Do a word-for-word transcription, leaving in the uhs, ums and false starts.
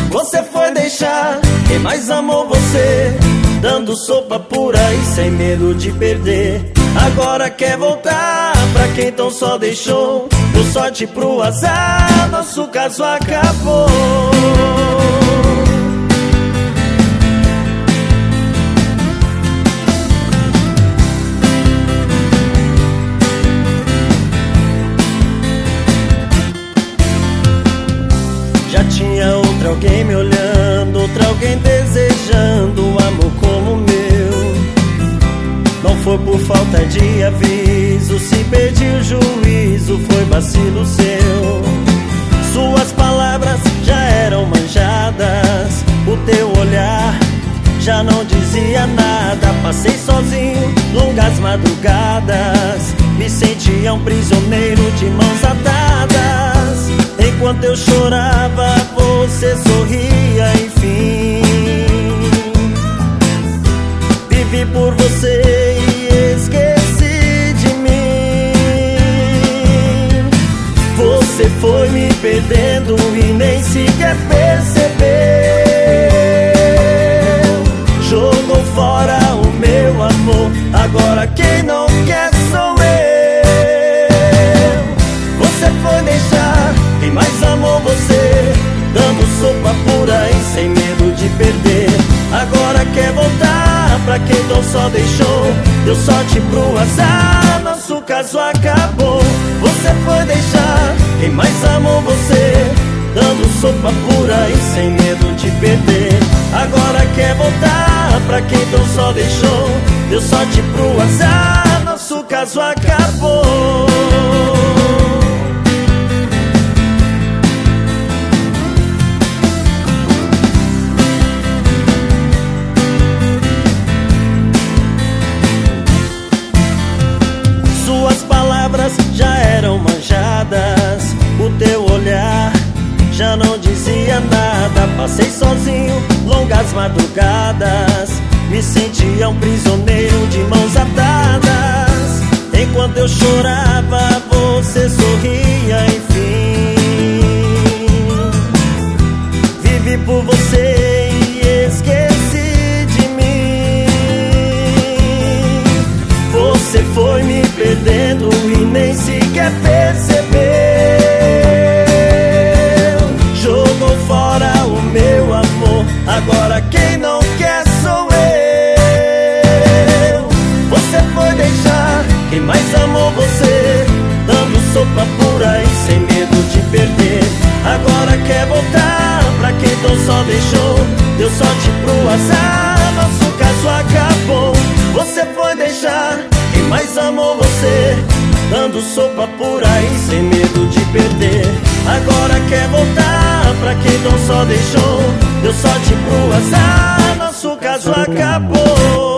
Você foi deixar quem mais amou você, dando sopa por aí sem medo de perder. Agora quer voltar pra quem tão só deixou, deu sorte pro azar, nosso caso acabou. Já tinha outra alguém me olhando, outra alguém desejando um amor como o meu. Não foi por falta de aviso, se perdeu o juízo, foi vacilo seu. Suas palavras já eram manjadas, o teu olhar já não dizia nada. Passei sozinho longas madrugadas, me sentia um prisioneiro de mãos atadas. Enquanto eu chorava, você sorria, enfim. Vivi por você e esqueci de mim. Você foi me perdendo e nem sequer percebeu. Jogou fora o meu amor, agora quem não quer sou eu. Você foi deixar quem mais amou você, dando sopa por aí sem medo de perder. Agora quer voltar pra quem tão só deixou, deu sorte pro azar, nosso caso acabou. Você foi deixar quem mais amou você, dando sopa por aí sem medo de perder. Agora quer voltar pra quem tão só deixou, deu sorte pro azar, nosso caso acabou. Já eram manjadas, o teu olhar já não dizia nada. Passei sozinho longas madrugadas, me sentia um prisioneiro de mãos atadas. Enquanto eu chorava, você sorria, enfim. Vivi por você e esqueci de mim. Você foi me perdendo e nem sequer percebeu. Jogou fora o meu amor, agora quem não quer sou eu. Você foi deixar quem mais amou você, dando sopa por aí sem medo de perder. Agora quer voltar pra quem tão só deixou, deu sorte pro azar, nosso caso acabou. Você foi deixar quem mais amou você, dando sopa por aí sem medo de perder. Agora quer voltar pra quem tão só deixou, deu sorte pro azar, nosso caso acabou.